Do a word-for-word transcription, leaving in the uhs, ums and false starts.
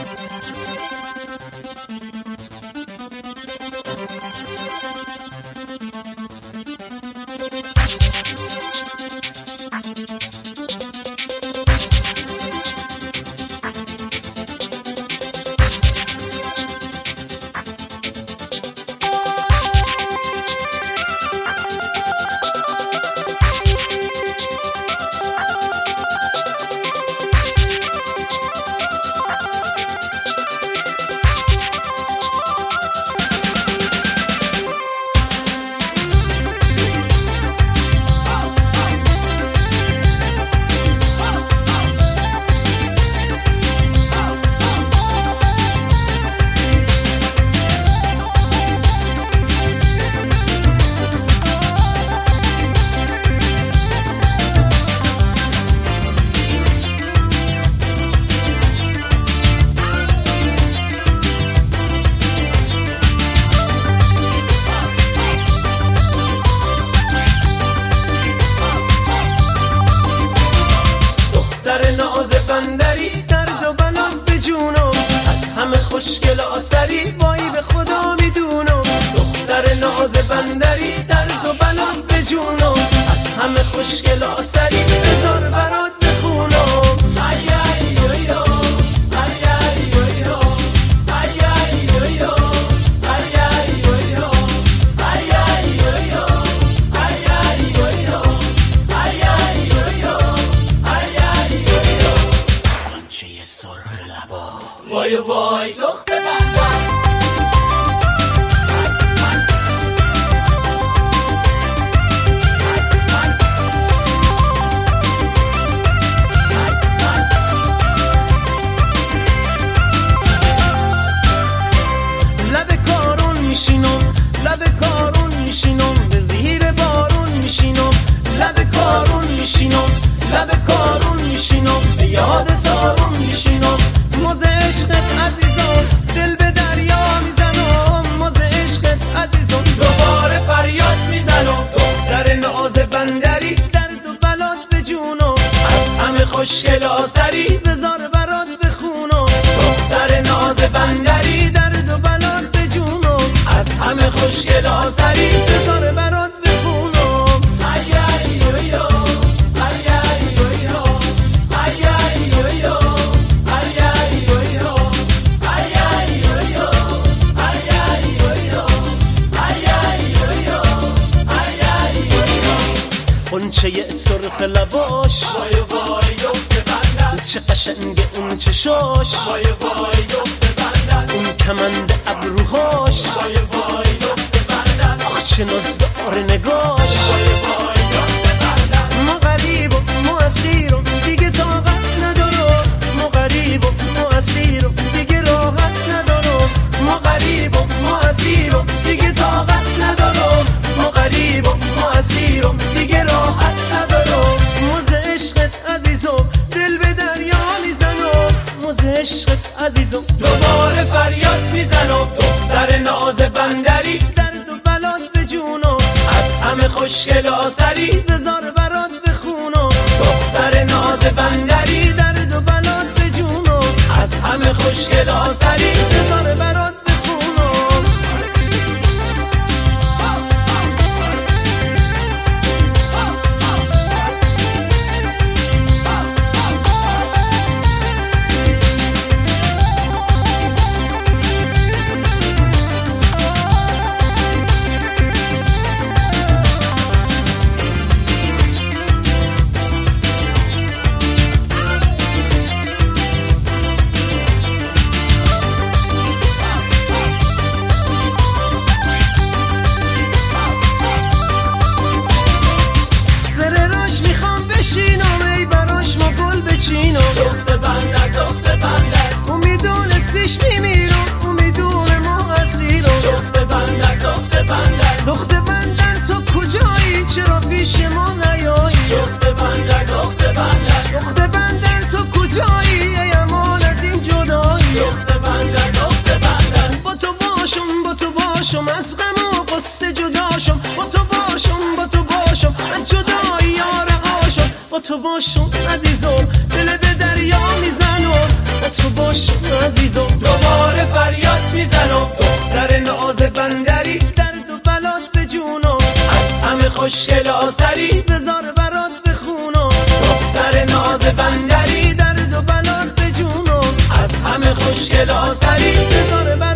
بندری درد و بلا به جونم، از همه خوشگل آسری وای به خدا میدونم. دختر ناز بندری درد و بلا به جونم، از همه خوشگل آسری بذار برات بخونم. ای ای یو یو ای ای یو یو ای ای یو یو ای ای یو یو ای ای یو یو ای ای یو یو ای ای یو یو ای ای یو یو آنچه سرخ لبا وای وای دختر بندر لب کارون میشینم به زیر بارون میشینم، لب کارون میشینم لب کارون میشینم به یاد تارون میشینم. موز عشقت عزیزم دل به دریا میزنم، موز عشقت عزیزم دوباره فریاد میزنم. دختر ناز بندری درد و بلات به جونم، از همه خوشگل آسری بذار برات بخونم. دختر ناز بندری درد و بلات به جونم، از همه خوشگل آسری بذار برات بخونم. ای ای یو یو ای ای یو یو ای ای یو یو ای ای یو یو ای ای یو یو ای ای یو یو ای ای یو یو ای ای یو یو غنچه سرخ لباش وای وای دختر بندر، چه قشنگه اون چشاش وای وای دختر بندر، اون کمند ابروهاش وای وای دختر بندر، آخ چه نازدار نگاش وای وای دختر بندر. ما غریب و ما اسیرم دیگه طاقت ندارم، ما غریب و ما اسیرم دیگه راحت ندارم، ما غریب و ما اسیرم دیگه طاقت ندارم، ما غریب و ما اسیرم دیگه راحت ندارم. موز عشقت عزیزم دل به دریا میزنم، موز عشقت عزیزم دوباره فریاد میزنم. دختر ناز بندری درد و بلات به جونم، از همه خوشگل آسری بذار برات بخونم. دختر ناز بندری درد و بلات به جونم، از همه خوشگل آسری بذار برات بخونم. دختر بندر دختر بندر اون میدونستیش میمیرم، اون میدونه ما اسیرم. دختر بندر دختر بندر دختر بندر تو کجایی چرا پیش ما نیایی؟ دختر بندر دختر بندر دختر بندر تو کجایی ای امان از این جدایی؟ دختر بندر دختر بندر با تو باشم با تو باشم از غم و قصه جداشم، با تو باشم با تو باشم از جدایی یار عاشم، با تو باشم عزیزم دل به دریا میزنم، با تو باشم عزیزم میریزم، دوباره فریاد میزنم. دختر ناز بندری درد و بلات به جونم، از همه خوشگل آسری بذار برات بخونم. دختر ناز بندری درد و بلات به جونم، از همه خوشگل آسری بذار برات